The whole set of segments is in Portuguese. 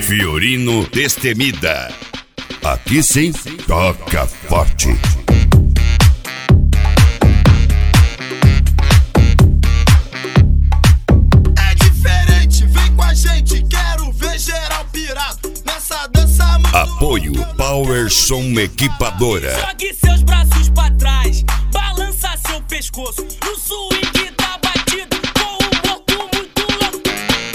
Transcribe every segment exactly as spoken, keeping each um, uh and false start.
Fiorino Destemida. Aqui sim, toca forte. É diferente, vem com a gente, quero ver geral pirado nessa dança. Apoio Power Som Equipadora. Jogue seus braços pra trás, balança seu pescoço no swing da batida com um corpo muito louco.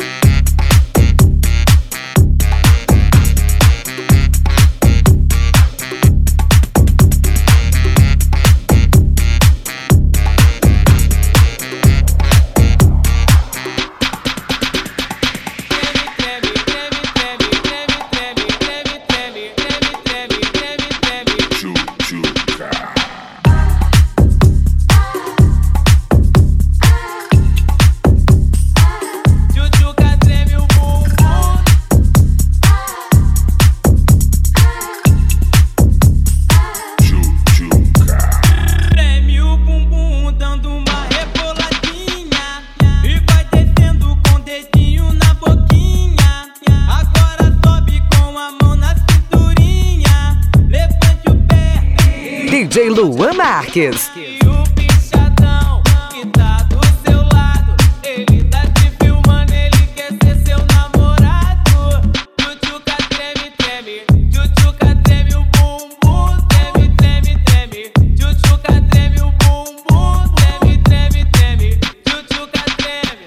D J Luan Marques. E o bichadão que tá do seu lado, ele tá te filmando, ele quer ser seu namorado. Tchutchuca treme, treme, tchutchuca treme o bumbum, treme, treme, treme. Tchutchuca treme o bumbum, treme, treme, treme. Tchutchuca treme.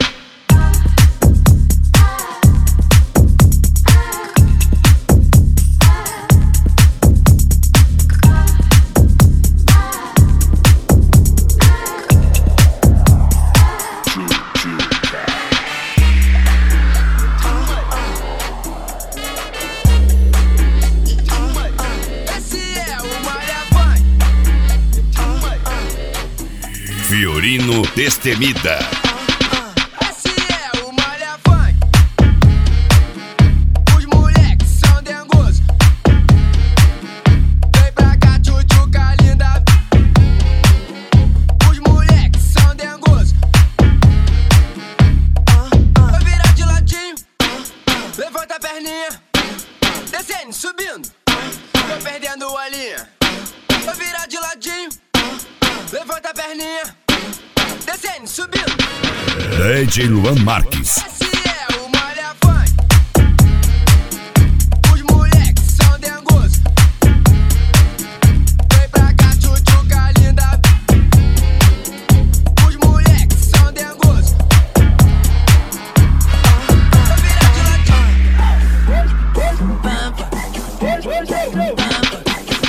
Fiorino Destemida. Esse é o Malha Funk. Os moleques são dengosos. Vem pra cá, tchutchuca linda. Os moleques são dengosos. Vai virar de ladinho. Levanta a perninha. Descendo, subindo. Tô perdendo a linha. Vai virar de ladinho. Levanta a perninha. Descendo, subindo. D J Luan Marques. Esse é o Malha Funk. Os moleques são dengosos. Vem pra cá, tchutchuca linda. Os moleques são dengosos. Vai virar de ladinho. Pampa. Pampa.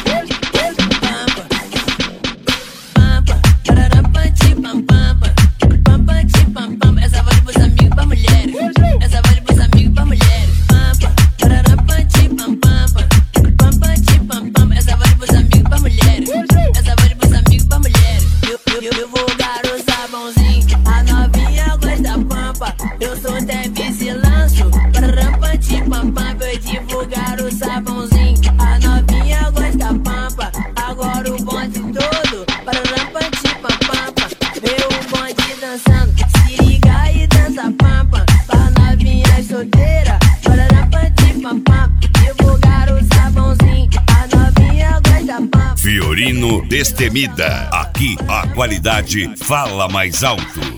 Eu sou Tevez e lanço para rampante pampam. Vou divulgar o sabãozinho. A novinha gosta pampa. Agora o bonde todo para rampante pampam. Vê o bonde dançando, se liga e dança pampa. Para novinha solteira para rampante pampam. Divulgar o sabãozinho. A novinha gosta pampa. Fiorino Destemida. Aqui a qualidade fala mais alto.